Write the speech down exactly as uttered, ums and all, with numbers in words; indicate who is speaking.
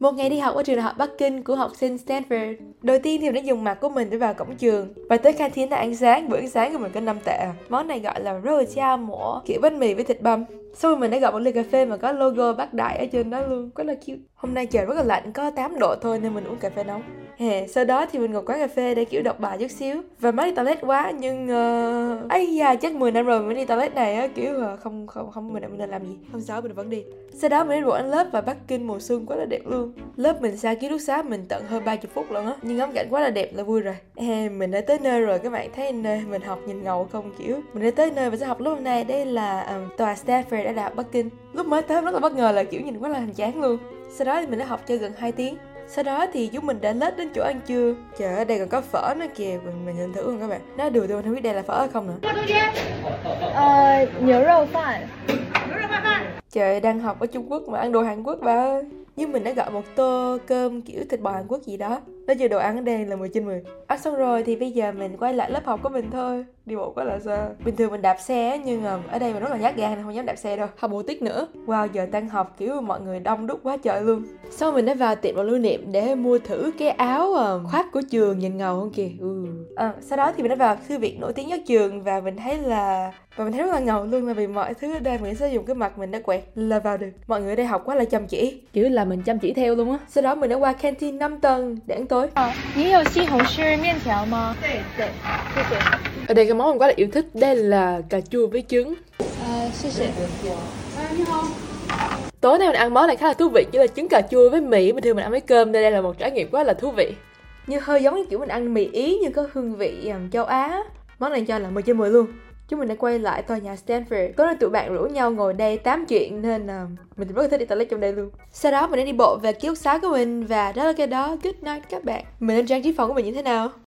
Speaker 1: Một ngày đi học ở trường đại học Bắc Kinh của học sinh Stanford. Đầu tiên thì mình đã dùng mặt của mình để vào cổng trường và tới canteen đã ăn sáng. Bữa ăn sáng của mình có năm tệ. Món này gọi là rô chao mổ, kiểu bánh mì với thịt băm. Sau rồi mình đã gọi một ly cà phê mà có logo Bác Đại ở trên đó luôn, rất là cute. Hôm nay trời rất là lạnh, có tám độ thôi nên mình uống cà phê nóng. Hè, sau đó thì mình ngồi quán cà phê để kiểu đọc bài chút xíu. Và mới đi toilet quá nhưng uh... ấy da, chắc mười năm rồi mình đi toilet này á, kiểu uh, không không không mình mình nên làm gì. Hôm sau mình vẫn đi. Sau đó mình đi bộ ăn lớp và Bắc Kinh mùa xuân quá là đẹp luôn. Lớp mình xa ký túc xá mình tận hơn ba mươi phút luôn á, nhưng ngắm cảnh quá là đẹp là vui rồi. Hè, mình đã tới nơi rồi, các bạn thấy nơi mình học nhìn ngầu không, kiểu mình đã tới nơi và sẽ học lúc hôm nay. Đây là um, tòa Stanford ở đại học Bắc Kinh. Lúc mới tới rất là bất ngờ là kiểu nhìn quá là hoành tráng luôn. Sau đó thì mình đã học cho gần hai tiếng. Sau đó thì chúng mình đã lết đến chỗ ăn trưa. Trời ơi, đây còn có phở nữa kìa, mình, mình nhìn thử không các bạn. Nó đùa tôi, mình không biết đây là phở hay không nữa.
Speaker 2: Ờ, nhớ rau phản.
Speaker 1: Trời, đang học ở Trung Quốc mà ăn đồ Hàn Quốc bà ơi. Nhưng mình đã gọi một tô cơm kiểu thịt bò Hàn Quốc gì đó. Nói chung đồ ăn ở đây là mười trên mười. Ăn xong rồi thì bây giờ mình quay lại lớp học của mình thôi. Đi bộ quá là xa. Bình thường mình đạp xe nhưng ở đây mình rất là nhát gan nên không dám đạp xe đâu. Học một tiết nữa. Wow, giờ tan học kiểu mọi người đông đúc quá trời luôn. Sau mình đã vào tiệm đồ lưu niệm để mua thử cái áo uh, khoác của trường nhìn ngầu không kìa. Ừ. À, sau đó thì mình đã vào thư viện nổi tiếng nhất trường và mình thấy là và mình thấy rất là ngầu luôn, là vì mọi thứ ở đây mình sẽ dùng cái mặt mình đã quẹt là vào được. Mọi người ở đây học quá là chăm chỉ, kiểu là mình chăm chỉ theo luôn á. Sau đó mình đã qua canteen năm tầng để ăn tối.
Speaker 2: À,你有西红柿面条吗？对对，谢谢。
Speaker 1: Ở đây cái món mình quá là yêu thích, đây là cà chua với trứng.
Speaker 2: À, 谢谢。
Speaker 1: Tối nay mình ăn món này khá là thú vị, chỉ là trứng cà chua với mì. Bình thường mình ăn với cơm nên đây là một trải nghiệm quá là thú vị. Như hơi giống như kiểu mình ăn mì Ý nhưng có hương vị um, châu Á. Món này cho là mười trên mười luôn. Chúng mình đã quay lại tòa nhà Stanford. Tối nay tụi bạn rủ nhau ngồi đây tám chuyện nên uh, mình rất là thích đi toilet trong đây luôn. Sau đó mình đã đi bộ về ký túc xá của mình và đó là cái đó. Good night các bạn. Mình nên trang trí phòng của mình như thế nào?